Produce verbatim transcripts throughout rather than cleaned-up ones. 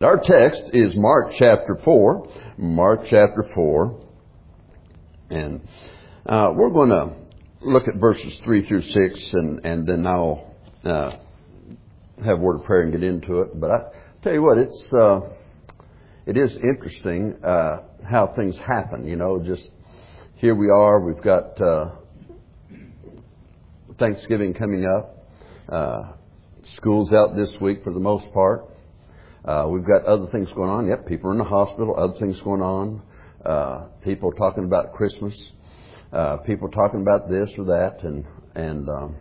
Our text is Mark chapter four. Mark chapter four. And uh, we're going to look at verses three through six, and, and then I'll uh, have a word of prayer and get into it. But I tell you what, it's uh, it is interesting uh, how things happen. You know, just here we are. We've got uh, Thanksgiving coming up. Uh, school's out this week for the most part. Uh, we've got other things going on. Yep, people are in the hospital, other things going on. Uh, people talking about Christmas. Uh, people talking about this or that. And and um,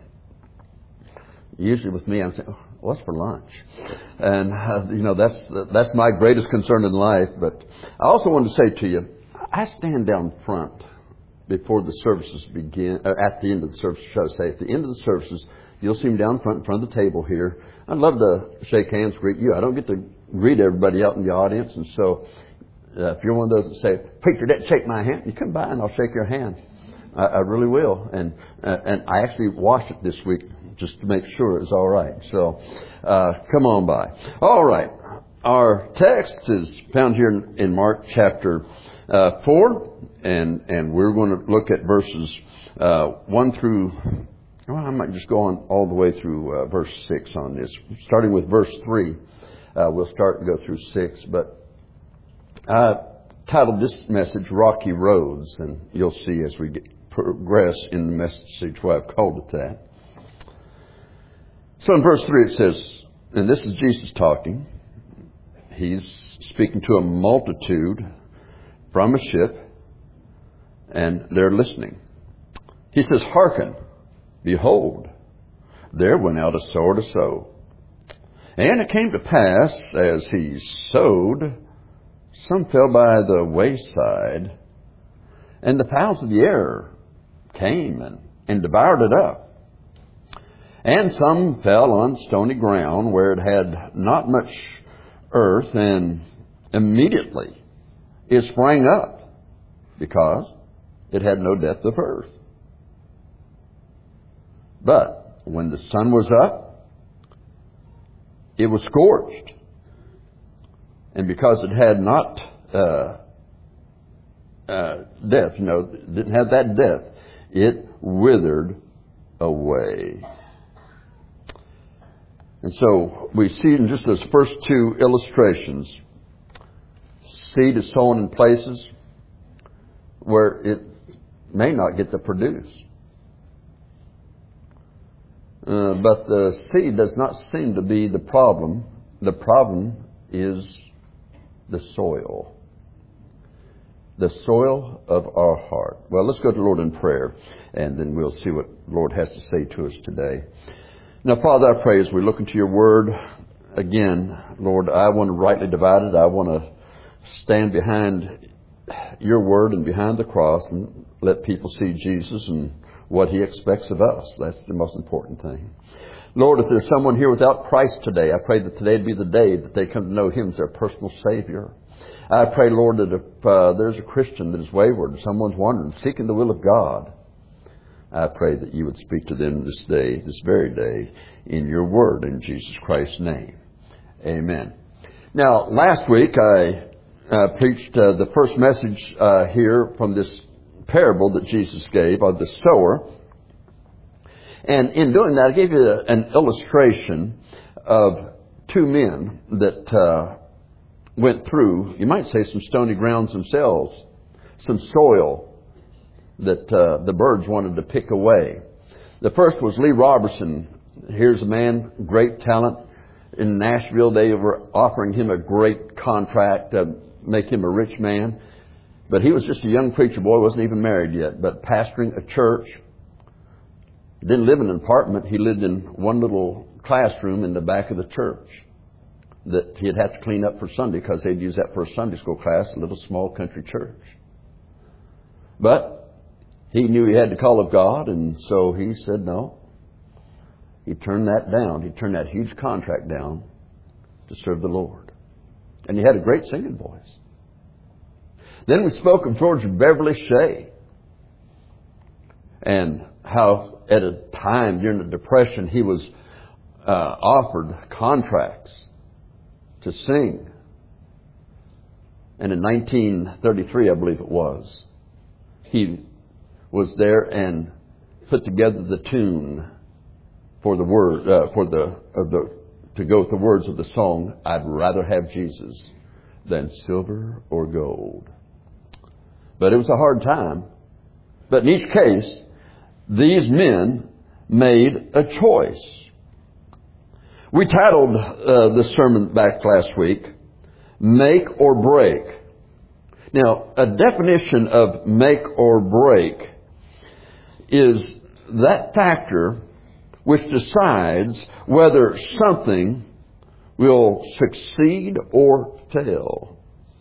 usually with me, I'm saying, oh, what's for lunch? And, uh, you know, that's that's my greatest concern in life. But I also want to say to you, I stand down front before the services begin, or at the end of the service, should I say, at the end of the services, you'll see me down front in front of the table here. I'd love to shake hands, greet you. I don't get to greet everybody out in the audience. And so uh, if you're one of those that say, preacher, didn't shake my hand, you come by and I'll shake your hand. I, I really will. And uh, and I actually washed it this week just to make sure it was all right. So uh, come on by. All right. Our text is found here in, in Mark chapter uh, four. And, and we're going to look at verses uh, one through... Well, I might just go on all the way through uh, verse six on this. Starting with verse three, uh, we'll start and go through six. But I titled this message, Rocky Roads, and you'll see as we get, progress in the message why I've called it that. So in verse three it says, and this is Jesus talking. He's speaking to a multitude from a ship, and they're listening. He says, hearken. Behold, there went out a sower to sow. And it came to pass, as he sowed, some fell by the wayside, and the fowls of the air came and, and devoured it up. And some fell on stony ground, where it had not much earth, and immediately it sprang up, because it had no depth of earth. But when the sun was up, it was scorched. And because it had not uh, uh, depth, you know, didn't have that depth, it withered away. And so we see in just those first two illustrations, seed is sown in places where it may not get to produce. Uh, but the seed does not seem to be the problem. The problem is the soil. The soil of our heart. Well, let's go to the Lord in prayer, and then we'll see what the Lord has to say to us today. Now, Father, I pray as we look into your word, again, Lord, I want to rightly divide it. I want to stand behind your word and behind the cross and let people see Jesus and what he expects of us. That's the most important thing. Lord, if there's someone here without Christ today, I pray that today would be the day that they come to know him as their personal Savior. I pray, Lord, that if uh, there's a Christian that is wayward, someone's wandering, seeking the will of God, I pray that you would speak to them this day, this very day, in your word, in Jesus Christ's name. Amen. Now, last week I uh, preached uh, the first message uh, here from this parable that Jesus gave of the sower. And in doing that, I gave you an illustration of two men that uh, went through, you might say, some stony grounds themselves, some soil that uh, the birds wanted to pick away. The first was Lee Robertson. Here's a man, great talent. In Nashville, they were offering him a great contract to make him a rich man. But he was just a young preacher boy, wasn't even married yet, but pastoring a church. He didn't live in an apartment. He lived in one little classroom in the back of the church that he'd have to clean up for Sunday, because they'd use that for a Sunday school class, a little small country church. But he knew he had the call of God, and so he said no. He turned that down. He turned that huge contract down to serve the Lord. And he had a great singing voice. Then we spoke of George Beverly Shea and how at a time during the Depression he was uh, offered contracts to sing And in nineteen thirty-three, I believe it was, he was there and put together the tune for the word, uh, for the, uh, the, to go with the words of the song, I'd rather have Jesus than silver or gold. But it was a hard time. But in each case, these men made a choice. We titled uh, the sermon back last week, Make or Break. Now, a definition of make or break is that factor which decides whether something will succeed or fail.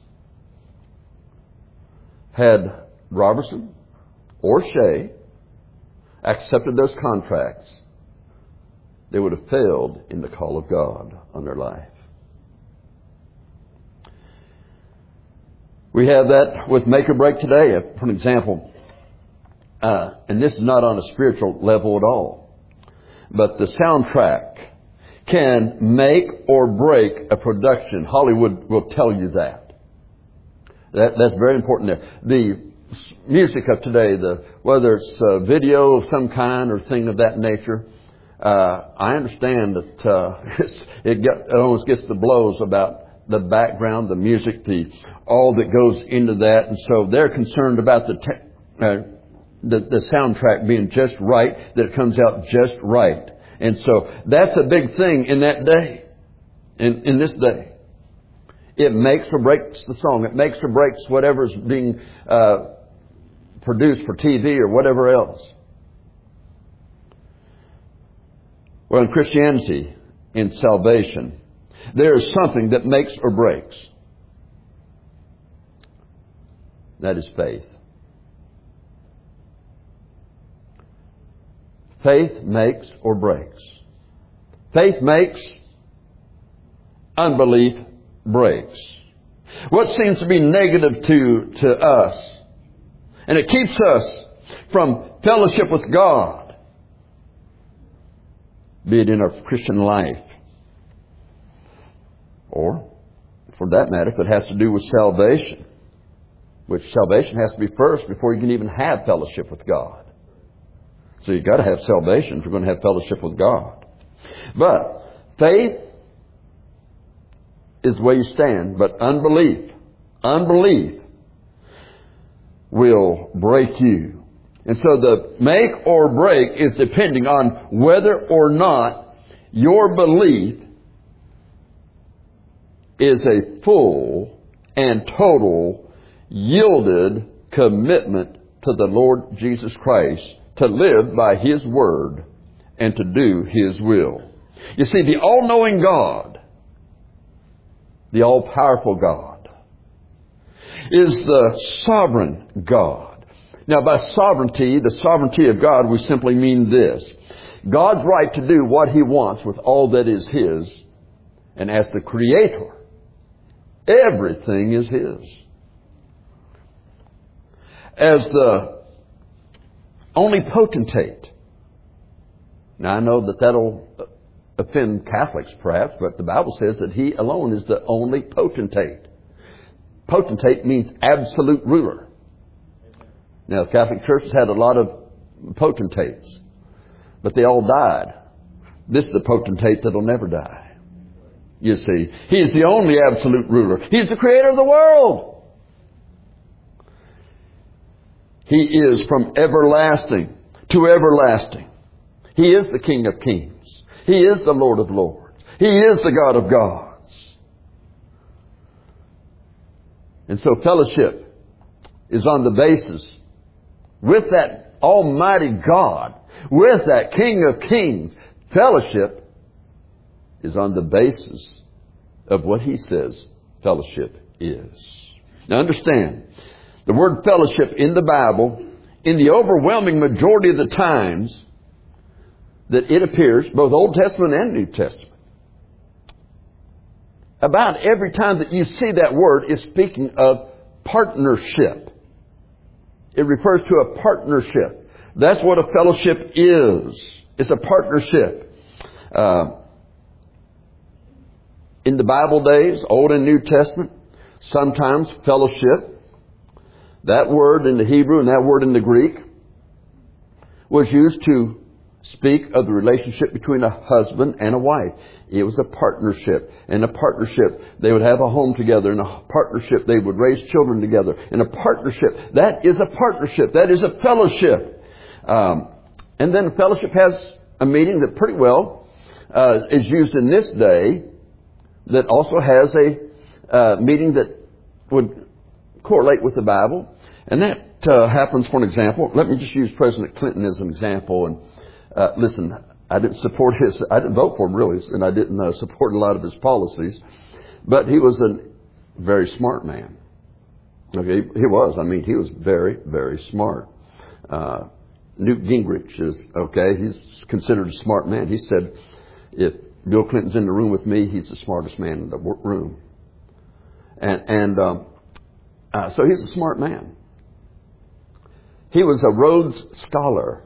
Had Robertson or Shea accepted those contracts, they would have failed in the call of God on their life. We have that with make or break today. For an example, uh, and this is not on a spiritual level at all, but the soundtrack can make or break a production. Hollywood will tell you that. that that's very important there. The music of today, the whether it's a video of some kind or thing of that nature, uh, I understand that uh, it's, it, get, it always gets the blows about the background, the music, the all that goes into that, and so they're concerned about the te- uh, the, the soundtrack being just right, that it comes out just right, and so that's a big thing in that day, in in this day. It makes or breaks the song. It makes or breaks whatever's being uh, produced for T V or whatever else. Well, in Christianity, in salvation, there is something that makes or breaks. That is faith. Faith makes or breaks. Faith makes, unbelief breaks. What seems to be negative to, to us, and it keeps us from fellowship with God, be it in our Christian life, or, for that matter, if it has to do with salvation, which salvation has to be first before you can even have fellowship with God. So you've got to have salvation if you're going to have fellowship with God. But faith is the way you stand, but unbelief, unbelief will break you. And so the make or break is depending on whether or not your belief is a full and total yielded commitment to the Lord Jesus Christ to live by His Word and to do His will. You see, the all-knowing God, the all-powerful God, is the sovereign God. Now, by sovereignty, the sovereignty of God, we simply mean this. God's right to do what He wants with all that is His, and as the Creator, everything is His. As the only potentate. Now, I know that that'll offend Catholics perhaps, but the Bible says that He alone is the only potentate. Potentate means absolute ruler. Now, the Catholic Church has had a lot of potentates, but they all died. This is the potentate that'll never die. You see, He is the only absolute ruler. He's the creator of the world. He is from everlasting to everlasting. He is the King of kings. He is the Lord of lords. He is the God of gods. And so fellowship is on the basis with that Almighty God, with that King of kings. Fellowship is on the basis of what He says fellowship is. Now understand, the word fellowship in the Bible, in the overwhelming majority of the times that it appears, both Old Testament and New Testament, about every time that you see that word is speaking of partnership. It refers to a partnership. That's what a fellowship is. It's a partnership. Uh, in the Bible days, Old and New Testament, Sometimes fellowship, that word in the Hebrew and that word in the Greek, was used to speak of the relationship between a husband and a wife. It was a partnership. In a partnership, they would have a home together. In a partnership, they would raise children together. In a partnership, that is a partnership. That is a fellowship. Um, and then fellowship has a meaning that pretty well uh, is used in this day, that also has a uh, meaning that would correlate with the Bible. And that uh, happens, for an example. Let me just use President Clinton as an example. And uh, listen, I didn't support his, I didn't vote for him really, and I didn't uh, support a lot of his policies. But he was a very smart man. Okay, he was. I mean, he was very, very smart. Uh, Newt Gingrich is, okay, he's considered a smart man. He said, if Bill Clinton's in the room with me, he's the smartest man in the room. And, and um, uh, so he's a smart man. He was a Rhodes Scholar.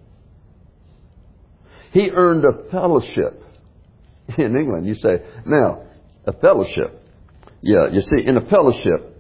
He earned a fellowship in England. You say, now, a fellowship. Yeah, you see, in a fellowship,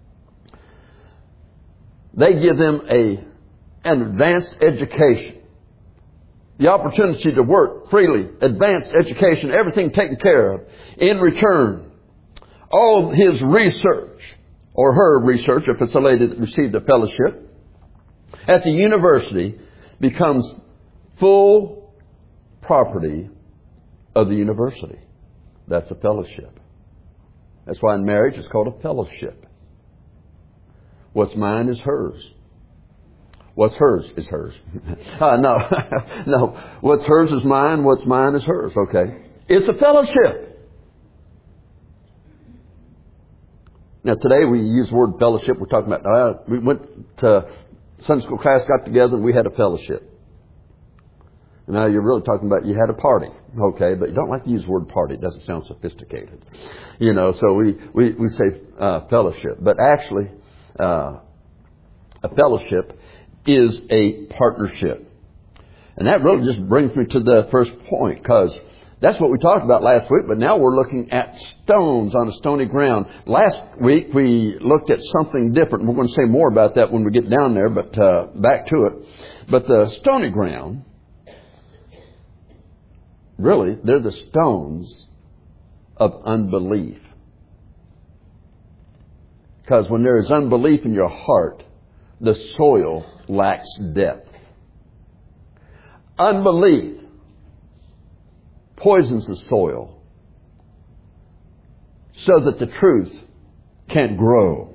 they give them a an advanced education. The opportunity to work freely, advanced education, everything taken care of. In return, all his research, or her research, if it's a lady that received a fellowship, at the university becomes full property of the university. That's a fellowship. That's why in marriage it's called a fellowship. What's mine is hers. What's hers is hers. uh, no, no. What's hers is mine. What's mine is hers. Okay. It's a fellowship. Now today we use the word fellowship. We're talking about, uh, we went to Sunday school class, got together, and we had a fellowship. Now you're really talking about you had a party. Okay, but you don't like to use the word party. It doesn't sound sophisticated. You know, so we, we, we say uh, fellowship. But actually, uh, a fellowship is a partnership. And that really just brings me to the first point, because that's what we talked about last week, but now we're looking at stones on a stony ground. Last week we looked at something different. We're going to say more about that when we get down there, but uh, back to it. But the stony ground, really, they're the stones of unbelief. Because when there is unbelief in your heart, the soil lacks depth. Unbelief poisons the soil so that the truth can't grow.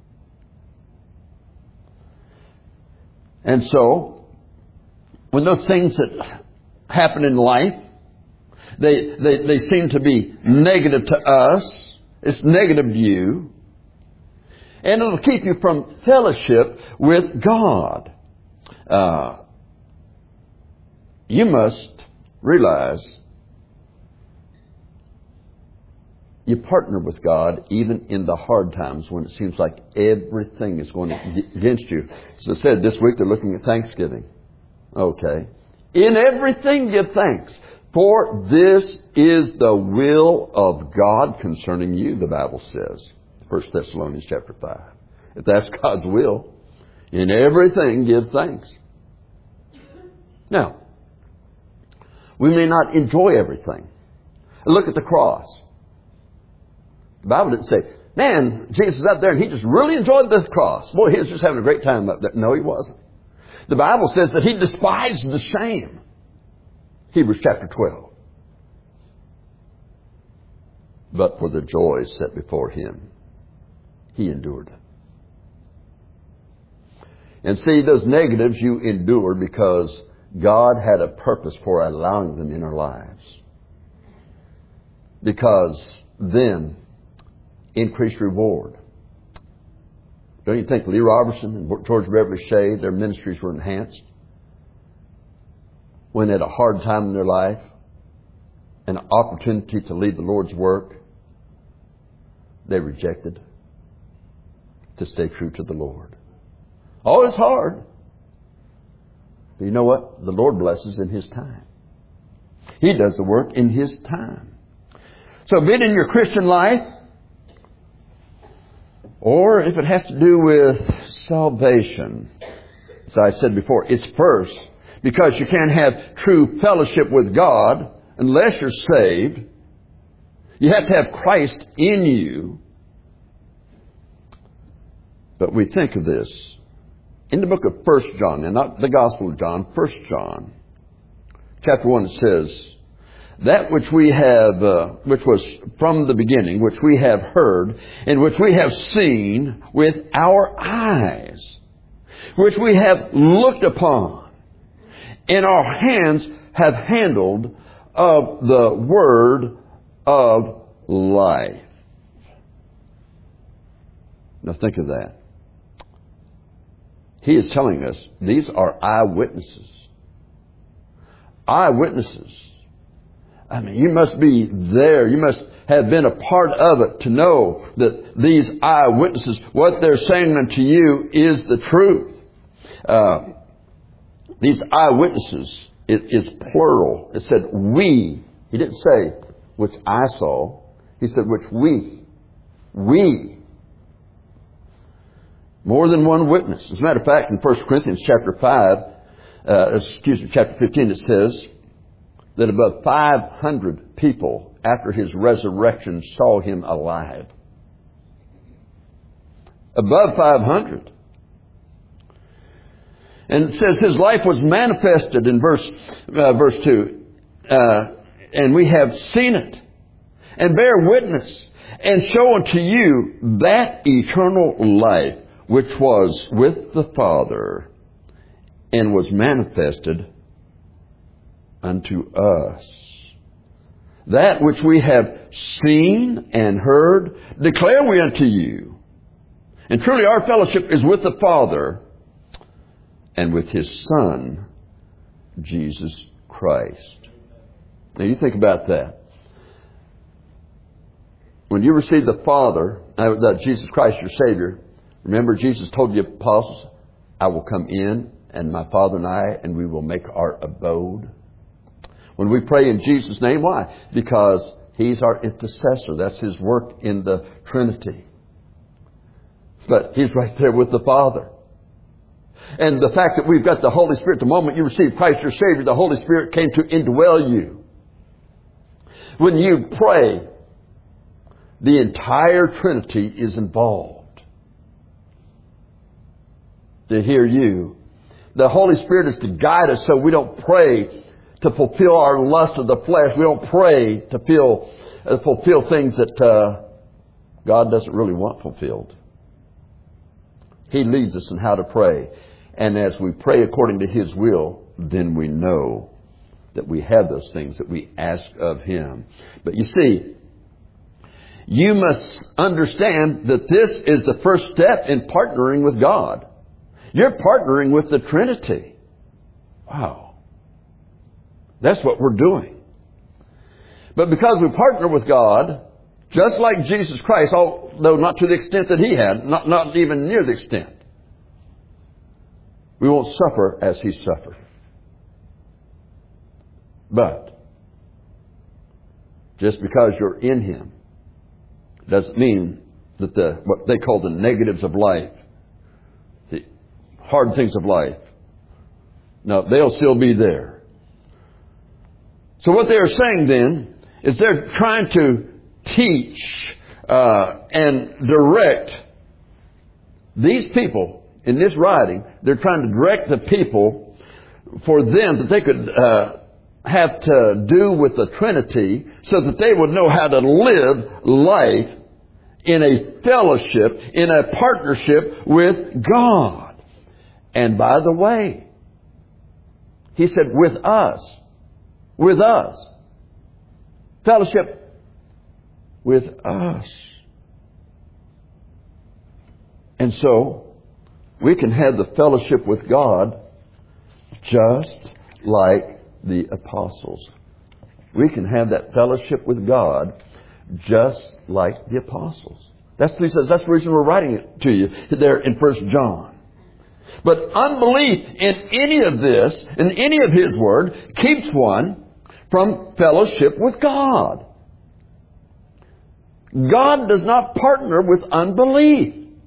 And so, when those things that happen in life, they, they, they seem to be negative to us, it's negative to you, and it'll keep you from fellowship with God. Uh, you must realize you partner with God even in the hard times when it seems like everything is going against you. As I said, this week they're looking at Thanksgiving. Okay. In everything give thanks, for this is the will of God concerning you, the Bible says. First Thessalonians chapter five. If that's God's will, in everything give thanks. Now, we may not enjoy everything. Look at the cross. The Bible didn't say, man, Jesus is up there and he just really enjoyed the cross. Boy, he was just having a great time up there. No, he wasn't. The Bible says that he despised the shame. Hebrews chapter twelve. But for the joy set before him, he endured. And see, those negatives you endure because God had a purpose for allowing them in our lives. Because then, increased reward. Don't you think Lee Robertson and George Beverly Shea, their ministries were enhanced? When they had a hard time in their life, an opportunity to lead the Lord's work, they rejected to stay true to the Lord. Oh, it's hard. But you know what? The Lord blesses in His time. He does the work in His time. So be it in your Christian life, or if it has to do with salvation. As I said before, it's first because you can't have true fellowship with God unless you're saved. You have to have Christ in you. But we think of this in the book of First John, and not the Gospel of John, First John. Chapter one, it says, that which we have, uh, which was from the beginning, which we have heard, and which we have seen with our eyes, which we have looked upon, and our hands have handled of the word of life. Now think of that. He is telling us these are eyewitnesses. Eyewitnesses. I mean, you must be there. You must have been a part of it to know that these eyewitnesses, what they're saying unto you is the truth. Uh, these eyewitnesses, it is plural. It said we. He didn't say which I saw. He said which we. We. More than one witness. As a matter of fact, in First Corinthians chapter five, uh, excuse me, chapter fifteen, it says that about five hundred people after his resurrection saw him alive. Above five hundred. And it says his life was manifested in verse uh, verse two. Uh, and we have seen it and bear witness and show unto you that eternal life which was with the Father and was manifested unto us. That which we have seen and heard, declare we unto you. And truly our fellowship is with the Father and with His Son, Jesus Christ. Now you think about that. When you receive the Father, uh, that Jesus Christ your Savior, remember Jesus told the apostles, I will come in and my Father and I, and we will make our abode. When we pray in Jesus' name, why? Because He's our intercessor. That's His work in the Trinity. But He's right there with the Father. And the fact that we've got the Holy Spirit, the moment you receive Christ your Savior, the Holy Spirit came to indwell you. When you pray, the entire Trinity is involved to hear you. The Holy Spirit is to guide us so we don't pray to fulfill our lust of the flesh. We don't pray to feel, uh, fulfill things that uh, God doesn't really want fulfilled. He leads us in how to pray. And as we pray according to His will, then we know that we have those things that we ask of Him. But you see, you must understand that this is the first step in partnering with God. You're partnering with the Trinity. Wow. That's what we're doing. But because we partner with God, just like Jesus Christ, although not to the extent that He had, not, not even near the extent, we won't suffer as He suffered. But just because you're in Him doesn't mean that the what they call the negatives of life, the hard things of life, no, they'll still be there. So what they are saying then is they're trying to teach uh, and direct these people in this writing. They're trying to direct the people for them that they could uh, have to do with the Trinity so that they would know how to live life in a fellowship, in a partnership with God. And by the way, He said with us. With us. Fellowship with us. And so, we can have the fellowship with God just like the apostles. We can have that fellowship with God just like the apostles. That's what he says. That's the reason we're writing it to you there in First John. But unbelief in any of this, in any of His Word, keeps one from fellowship with God. God does not partner with unbelief.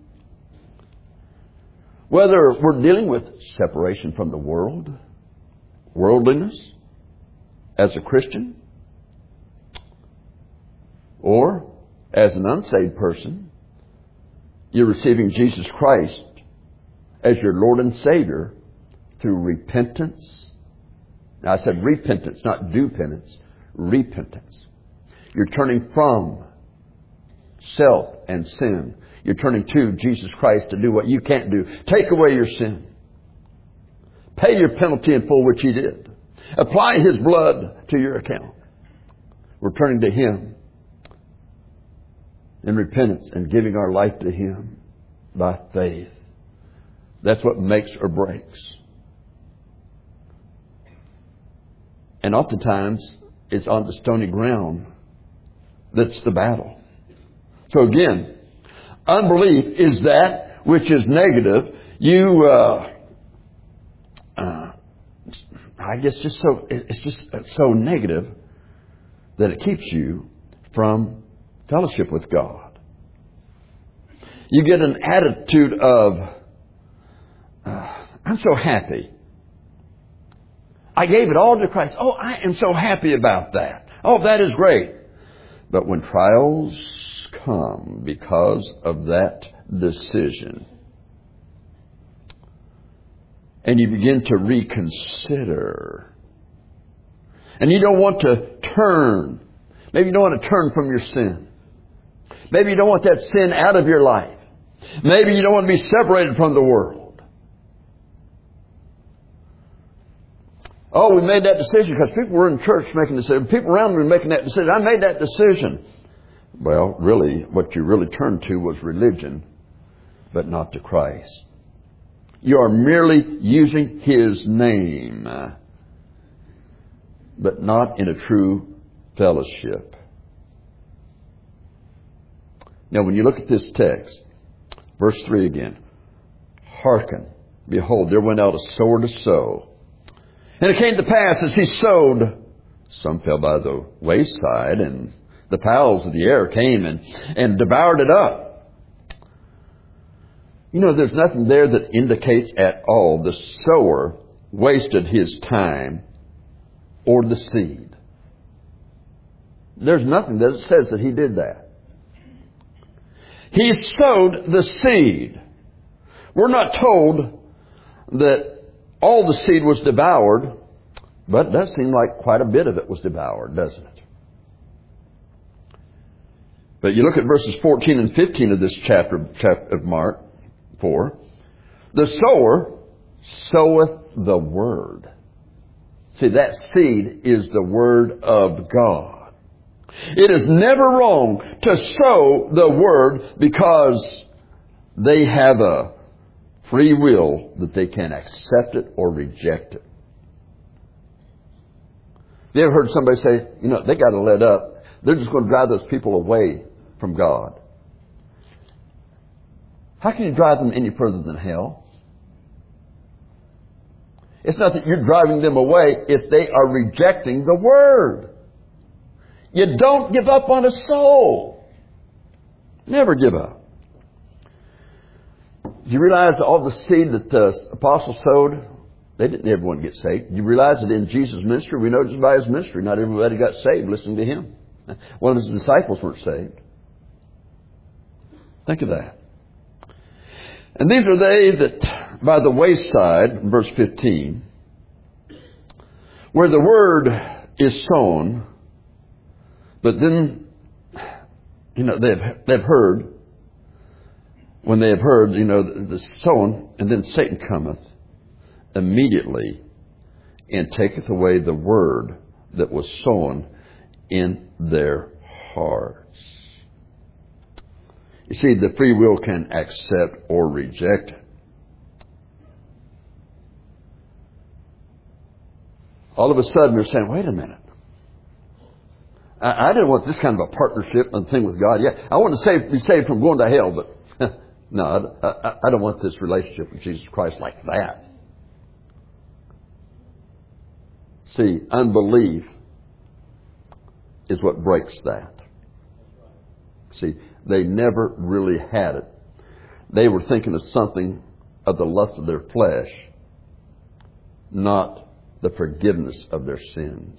Whether we're dealing with separation from the world, worldliness, as a Christian, or as an unsaved person, you're receiving Jesus Christ as your Lord and Savior through repentance. Now I said repentance, not do penance. Repentance. You're turning from self and sin. You're turning to Jesus Christ to do what you can't do. Take away your sin. Pay your penalty in full, which He did. Apply His blood to your account. We're turning to Him in repentance and giving our life to Him by faith. That's what makes or breaks. And oftentimes, it's on the stony ground that's the battle. So again, unbelief is that which is negative. You, uh, uh, I guess, just so it's just so negative that it keeps you from fellowship with God. You get an attitude of, uh, I'm so happy. I gave it all to Christ. Oh, I am so happy about that. Oh, that is great. But when trials come because of that decision, and you begin to reconsider, and you don't want to turn, maybe you don't want to turn from your sin. Maybe you don't want that sin out of your life. Maybe you don't want to be separated from the world. Oh, we made that decision because people were in church making decisions. People around me were making that decision. I made that decision. Well, really, what you really turned to was religion, but not to Christ. You are merely using His name, but not in a true fellowship. Now, when you look at this text, verse three again, hearken, behold, there went out a sower to sow. And it came to pass as he sowed, some fell by the wayside, and the fowls of the air came and, and devoured it up. You know, there's nothing there that indicates at all the sower wasted his time or the seed. There's nothing that says that he did that. He sowed the seed. We're not told that all the seed was devoured, but it does seem like quite a bit of it was devoured, doesn't it? But you look at verses fourteen and fifteen of this chapter, chapter of Mark four. The sower soweth the word. See, that seed is the word of God. It is never wrong to sow the word because they have a free will that they can accept it or reject it. You ever heard somebody say, you know, they got to let up. They're just going to drive those people away from God. How can you drive them any further than hell? It's not that you're driving them away. It's they are rejecting the Word. You don't give up on a soul. Never give up. Do you realize all the seed that the apostles sowed, they didn't everyone get saved. Do you realize that in Jesus' ministry, we know just by His ministry, not everybody got saved listening to Him. One of His disciples weren't saved. Think of that. And these are they that by the wayside, verse fifteen, where the word is sown, but then, you know, they've, they've heard, when they have heard, you know, the sown, and then Satan cometh immediately and taketh away the word that was sown in their hearts. You see, the free will can accept or reject. All of a sudden they're saying, wait a minute. I, I didn't want this kind of a partnership and thing with God. Yeah, I want to save, be saved from going to hell, but no, I, I, I don't want this relationship with Jesus Christ like that. See, unbelief is what breaks that. See, they never really had it. They were thinking of something of the lust of their flesh, not the forgiveness of their sins.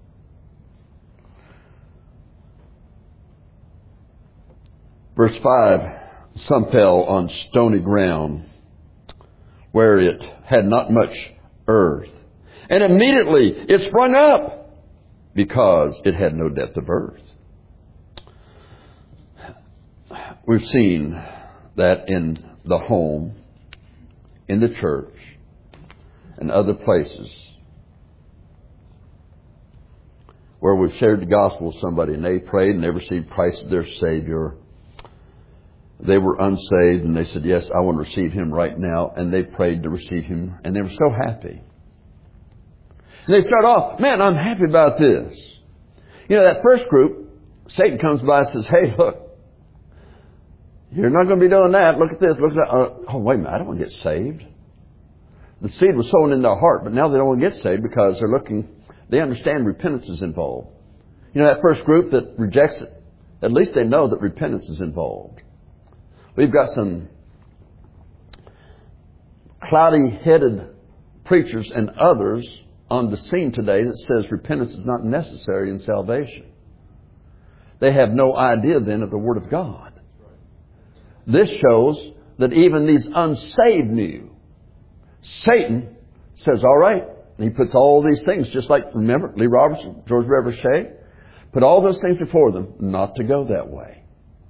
Verse five, some fell on stony ground where it had not much earth. And immediately it sprung up because it had no depth of earth. We've seen that in the home, in the church, and other places where we've shared the gospel with somebody and they prayed and they received Christ as their Savior. They were unsaved and they said, yes, I want to receive Him right now. And they prayed to receive Him and they were so happy. And they start off, man, I'm happy about this. You know, that first group, Satan comes by and says, hey, look, you're not going to be doing that. Look at this. Look at that. Uh, oh, wait a minute. I don't want to get saved. The seed was sown in their heart, but now they don't want to get saved because they're looking, they understand repentance is involved. You know, that first group that rejects it, at least they know that repentance is involved. We've got some cloudy-headed preachers and others on the scene today that says repentance is not necessary in salvation. They have no idea then of the Word of God. This shows that even these unsaved knew. Satan says, all right, and he puts all these things, just like, remember, Lee Robertson, George Beverly Shea, put all those things before them, not to go that way.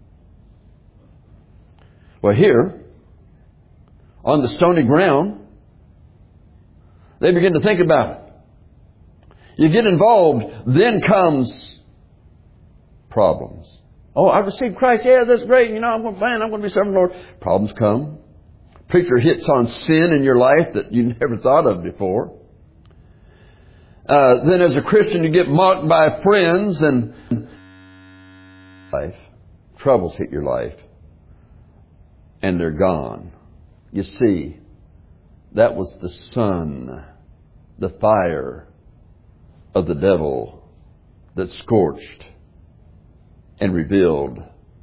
Well, here, on the stony ground, they begin to think about it. You get involved, then comes problems. Oh, I received Christ. Yeah, that's great. You know, I'm going to plan. I'm going to be serving the Lord. Problems come. Preacher hits on sin in your life that you never thought of before. Uh, then as a Christian, you get mocked by friends and life. Troubles hit your life. And they're gone. You see, that was the sun, the fire of the devil that scorched and revealed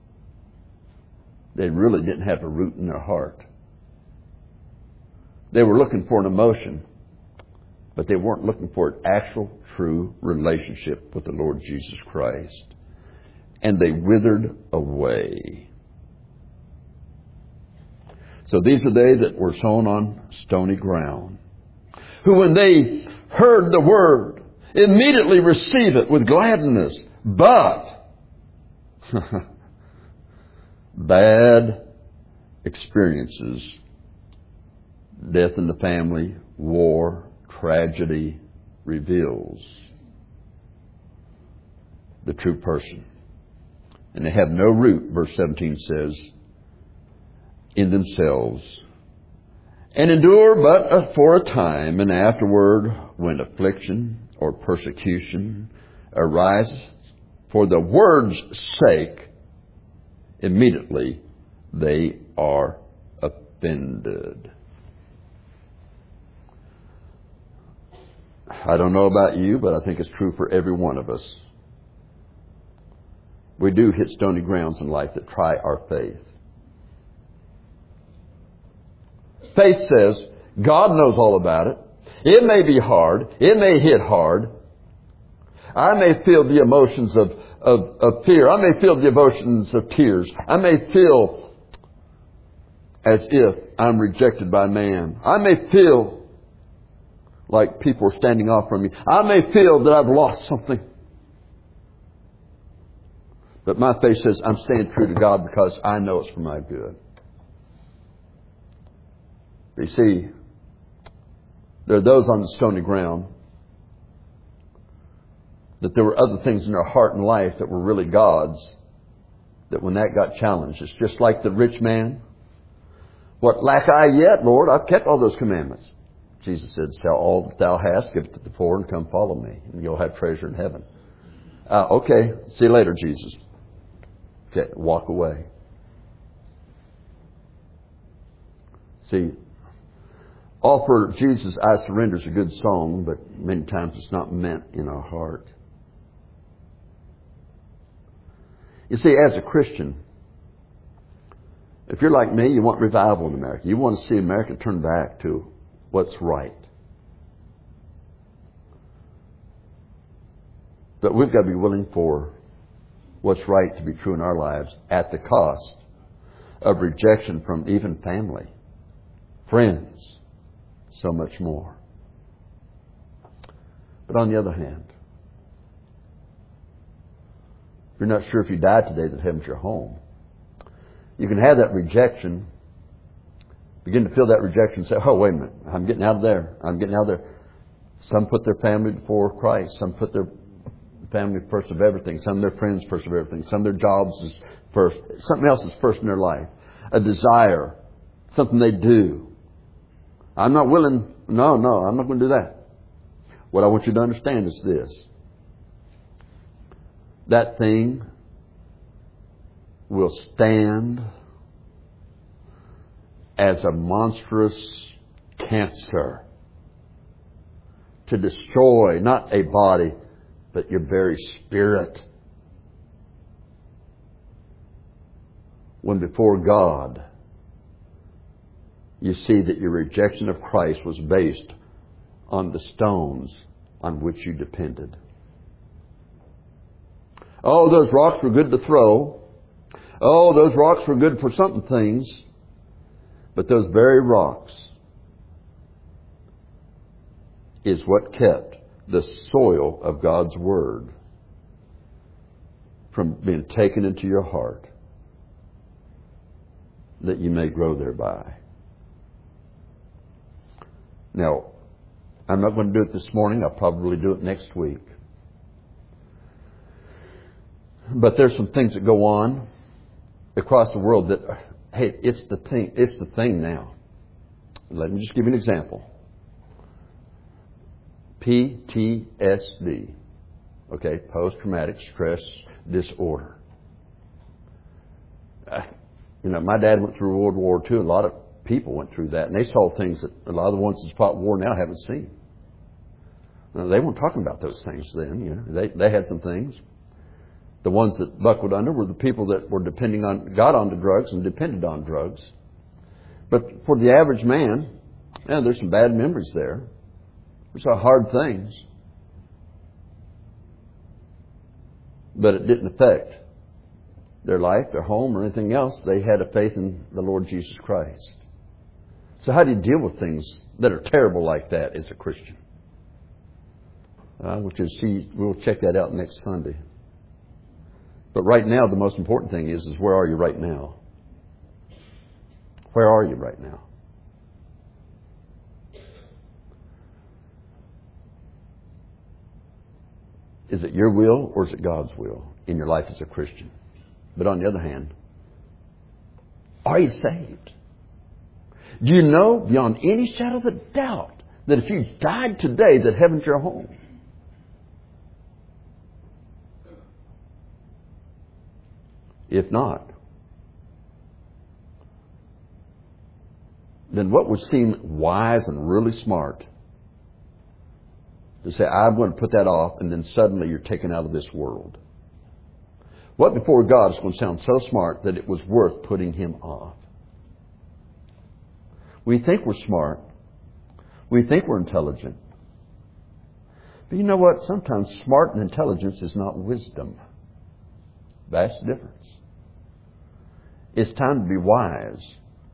they really didn't have a root in their heart. They were looking for an emotion, but they weren't looking for an actual, true relationship with the Lord Jesus Christ. And they withered away. So these are they that were sown on stony ground, who when they heard the word, immediately receive it with gladness, but bad experiences, death in the family, war, tragedy, reveals the true person. And they have no root, verse seventeen says, in themselves, and endure but for a time, and afterward, when affliction or persecution arises for the word's sake, immediately they are offended. I don't know about you, but I think it's true for every one of us. We do hit stony grounds in life that try our faith. Faith says, God knows all about it. It may be hard. It may hit hard. I may feel the emotions of, of, of fear. I may feel the emotions of tears. I may feel as if I'm rejected by man. I may feel like people are standing off from me. I may feel that I've lost something. But my faith says I'm staying true to God because I know it's for my good. You see, there are those on the stony ground that there were other things in their heart and life that were really God's, that when that got challenged, it's just like the rich man. What lack I yet, Lord? I've kept all those commandments. Jesus said, sell all that thou hast, give it to the poor, and come follow me, and you'll have treasure in heaven. Uh, okay, see you later, Jesus. Okay, walk away. See, offer Jesus, I surrender is a good song, but many times it's not meant in our heart. You see, as a Christian, If you're like me, you want revival in America. You want to see America turn back to what's right. But we've got to be willing for what's right to be true in our lives at the cost of rejection from even family, friends, so much more. But on the other hand, if you're not sure if you die today that heaven's your home, you can have that rejection, begin to feel that rejection and say, oh, wait a minute, I'm getting out of there. I'm getting out of there. Some put their family before Christ. Some put their family first of everything. Some of their friends first of everything. Some of their jobs is first. Something else is first in their life. A desire. Something they do. I'm not willing. No, no, I'm not going to do that. What I want you to understand is this. That thing will stand as a monstrous cancer to destroy not a body, but your very spirit. When before God, you see that your rejection of Christ was based on the stones on which you depended. Oh, those rocks were good to throw. Oh, those rocks were good for something things. But those very rocks is what kept the soil of God's Word from being taken into your heart, that you may grow thereby. Now, I'm not going to do it this morning. I'll probably do it next week. But there's some things that go on across the world that, hey, it's the thing. It's the thing now. Let me just give you an example. P T S D, okay, post-traumatic stress disorder. Uh, you know, my dad went through World War Two. A lot of people went through that, and they saw things that a lot of the ones that fought war now haven't seen. Now, they weren't talking about those things then. You know, they they had some things. The ones that buckled under were the people that were depending on, got onto drugs and depended on drugs. But for the average man, yeah, there's some bad memories there. There's some hard things. But it didn't affect their life, their home, or anything else. They had a faith in the Lord Jesus Christ. So how do you deal with things that are terrible like that as a Christian? Uh, which is, see, we'll check that out next Sunday. But right now, the most important thing is, is where are you right now? Where are you right now? Is it your will or is it God's will in your life as a Christian? But on the other hand, are you saved? Do you know beyond any shadow of a doubt that if you died today that heaven's your home? If not, then what would seem wise and really smart to say, I'm going to put that off, and then suddenly you're taken out of this world. What before God is going to sound so smart that it was worth putting him off? We think we're smart. We think we're intelligent. But you know what? Sometimes smart and intelligence is not wisdom. That's the difference. It's time to be wise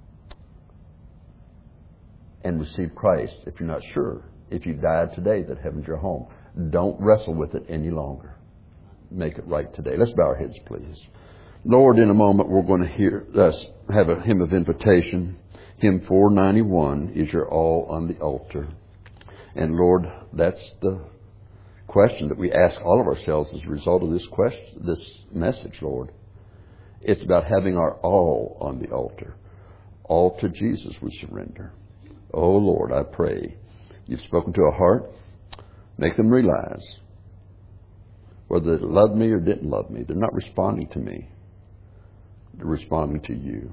and receive Christ if you're not sure. If you died today that heaven's your home. Don't wrestle with it any longer. Make it right today. Let's bow our heads, please. Lord, in a moment we're going to hear us have a hymn of invitation. Hymn four ninety-one is your all on the altar. And Lord, that's the question that we ask all of ourselves as a result of this question, this message, Lord. It's about having our all on the altar. All to Jesus we surrender. Oh Lord, I pray you've spoken to a heart. Make them realize whether they loved me or didn't love me. They're not responding to me. They're responding to you.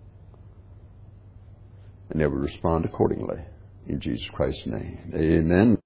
And they will respond accordingly. In Jesus Christ's name. Amen.